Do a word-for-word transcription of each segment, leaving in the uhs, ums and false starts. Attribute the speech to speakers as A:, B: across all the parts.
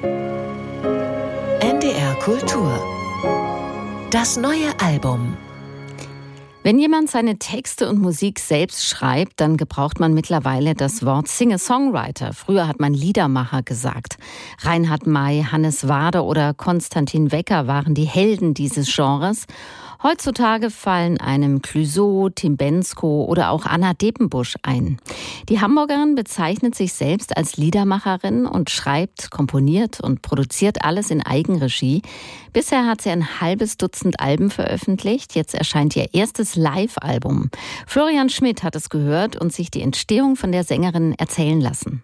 A: N D R Kultur. Das neue Album.
B: Wenn jemand seine Texte und Musik selbst schreibt, dann gebraucht man mittlerweile das Wort Singer-Songwriter. Früher hat man Liedermacher gesagt. Reinhard May, Hannes Wader oder Konstantin Wecker waren die Helden dieses Genres. Heutzutage fallen einem Clouseau, Tim Bendzko oder auch Anna Depenbusch ein. Die Hamburgerin bezeichnet sich selbst als Liedermacherin und schreibt, komponiert und produziert alles in Eigenregie. Bisher hat sie ein halbes Dutzend Alben veröffentlicht. Jetzt erscheint ihr erstes Live-Album. Florian Schmidt hat es gehört und sich die Entstehung von der Sängerin erzählen lassen.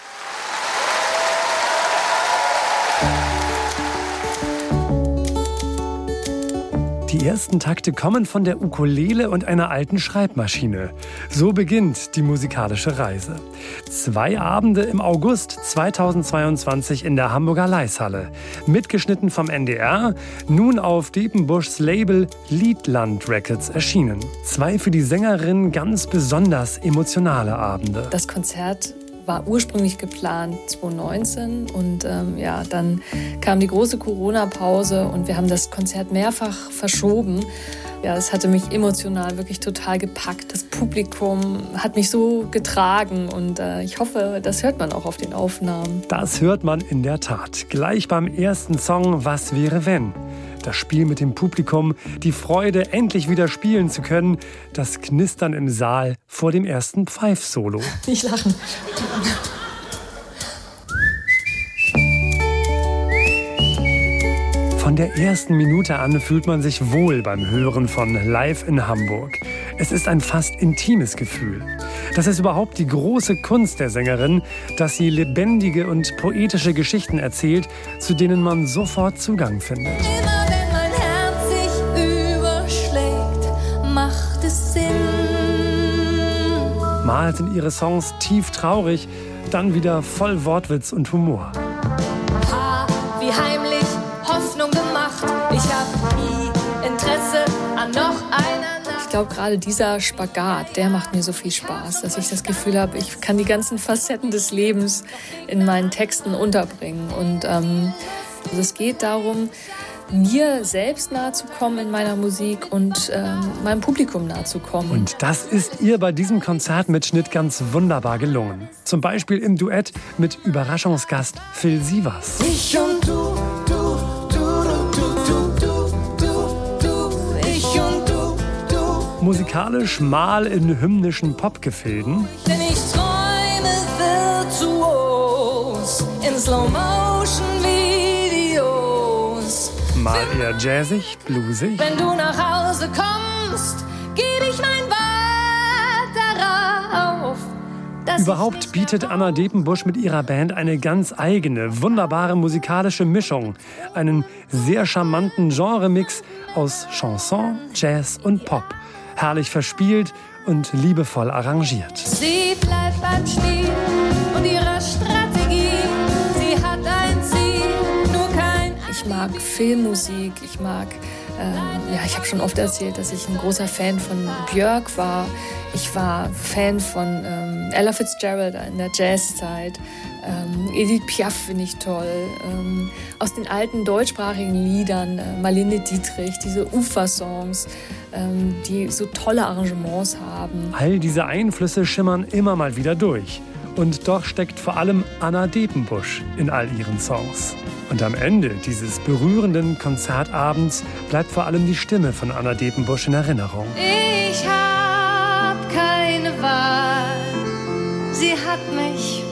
C: Die ersten Takte kommen von der Ukulele und einer alten Schreibmaschine. So beginnt die musikalische Reise. Zwei Abende im August zweitausendzweiundzwanzig in der Hamburger Laishalle. Mitgeschnitten vom N D R, nun auf Depenbuschs Label Liedland Records erschienen. Zwei für die Sängerin ganz besonders emotionale Abende.
D: Das Konzert war ursprünglich geplant zweitausendneunzehn und ähm, ja, dann kam die große Corona-Pause und wir haben das Konzert mehrfach verschoben. Ja, es hatte mich emotional wirklich total gepackt. Das Publikum hat mich so getragen und äh, ich hoffe, das hört man auch auf den Aufnahmen.
C: Das hört man in der Tat. Gleich beim ersten Song Was wäre wenn? Das Spiel mit dem Publikum, die Freude, endlich wieder spielen zu können, das Knistern im Saal vor dem ersten Pfeif-Solo.
D: Nicht lachen.
C: Von der ersten Minute an fühlt man sich wohl beim Hören von Live in Hamburg. Es ist ein fast intimes Gefühl. Das ist überhaupt die große Kunst der Sängerin, dass sie lebendige und poetische Geschichten erzählt, zu denen man sofort Zugang findet.
E: Immer wenn mein Herz sich überschlägt, macht es Sinn.
C: Mal sind ihre Songs tief traurig, dann wieder voll Wortwitz und Humor.
E: Ha, wie heimlich Hoffnung gemacht. Ich hab nie Interesse an noch einer Nacht.
D: Ich glaube, gerade dieser Spagat, der macht mir so viel Spaß, dass ich das Gefühl habe, ich kann die ganzen Facetten des Lebens in meinen Texten unterbringen. Und ähm, also es geht darum, mir selbst nahe zu kommen in meiner Musik und ähm, meinem Publikum nahe zu kommen.
C: Und das ist ihr bei diesem Konzertmitschnitt ganz wunderbar gelungen. Zum Beispiel im Duett mit Überraschungsgast Phil Sievers.
E: Ich und du, du, du, du, du, du, du, du, ich und du, du.
C: Musikalisch mal in hymnischen Popgefilden.
E: Denn ich träume virtuos in Slow-Motion-Videos.
C: Mal eher jazzig, bluesig.
E: Wenn du nach Hause kommst, gebe ich mein Wort darauf. dass
C: Überhaupt
E: ich
C: bietet Anna Depenbusch mit ihrer Band eine ganz eigene, wunderbare musikalische Mischung. Einen sehr charmanten Genremix aus Chanson, Jazz und Pop. Herrlich verspielt und liebevoll arrangiert.
E: Sie bleibt beim Spiel und ihrer Strategie. Sie hat ein Ziel, nur kein...
D: Ich mag Filmmusik, ich mag, ähm, ja, ich habe schon oft erzählt, dass ich ein großer Fan von Björk war. Ich war Fan von ähm, Ella Fitzgerald in der Jazzzeit. Ähm, Edith Piaf finde ich toll. Ähm, aus den alten deutschsprachigen Liedern, äh, Marlene Dietrich, diese Ufer-Songs, ähm, die so tolle Arrangements haben.
C: All diese Einflüsse schimmern immer mal wieder durch. Und doch steckt vor allem Anna Depenbusch in all ihren Songs. Und am Ende dieses berührenden Konzertabends bleibt vor allem die Stimme von Anna Depenbusch in Erinnerung.
E: Ich hab keine Wahl, sie hat mich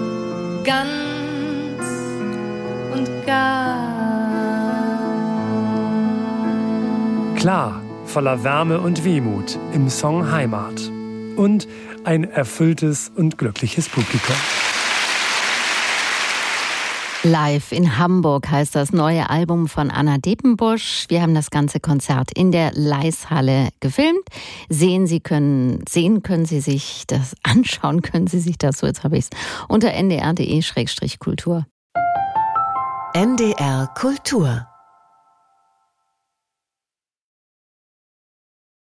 E: ganz und gar.
C: Klar, voller Wärme und Wehmut im Song Heimat. Und ein erfülltes und glückliches Publikum.
B: Live in Hamburg heißt das neue Album von Anna Depenbusch. Wir haben das ganze Konzert in der Laishalle gefilmt. Sehen Sie können, sehen können Sie sich das, anschauen können Sie sich das, so jetzt habe ich es, unter n d r punkt d e slash kultur.
A: N D R Kultur